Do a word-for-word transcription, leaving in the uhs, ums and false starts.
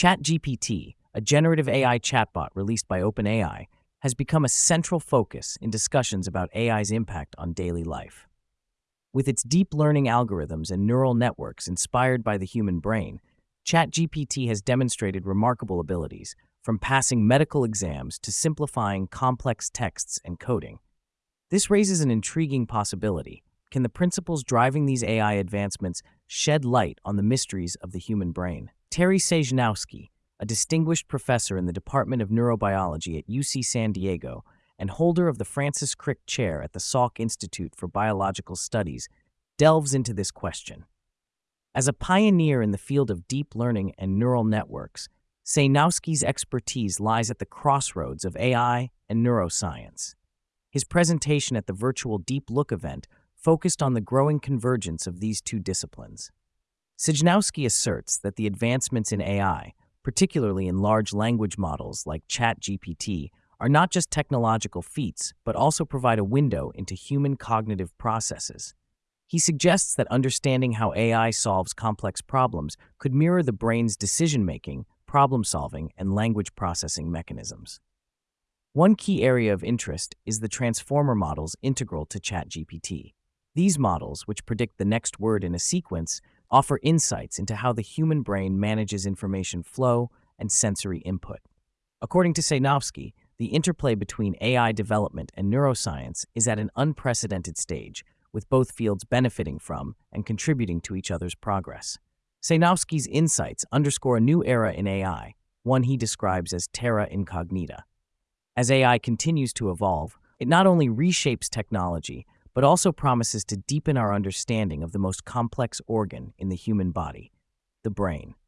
ChatGPT, a generative A I chatbot released by OpenAI, has become a central focus in discussions about A I's impact on daily life. With its deep learning algorithms and neural networks inspired by the human brain, ChatGPT has demonstrated remarkable abilities, from passing medical exams to simplifying complex texts and coding. This raises an intriguing possibility. Can the principles driving these A I advancements shed light on the mysteries of the human brain? Terry Sejnowski, a distinguished professor in the Department of Neurobiology at U C San Diego and holder of the Francis Crick Chair at the Salk Institute for Biological Studies, delves into this question. As a pioneer in the field of deep learning and neural networks, Sejnowski's expertise lies at the crossroads of A I and neuroscience. His presentation at the virtual Deep Look event focused on the growing convergence of these two disciplines. Sejnowski asserts that the advancements in A I, particularly in large language models like ChatGPT, are not just technological feats, but also provide a window into human cognitive processes. He suggests that understanding how A I solves complex problems could mirror the brain's decision-making, problem-solving, and language processing mechanisms. One key area of interest is the transformer models integral to ChatGPT. These models, which predict the next word in a sequence, offer insights into how the human brain manages information flow and sensory input. According to Sejnowski, the interplay between A I development and neuroscience is at an unprecedented stage, with both fields benefiting from and contributing to each other's progress. Sejnowski's insights underscore a new era in A I, one he describes as terra incognita. As A I continues to evolve, it not only reshapes technology, but also promises to deepen our understanding of the most complex organ in the human body, the brain.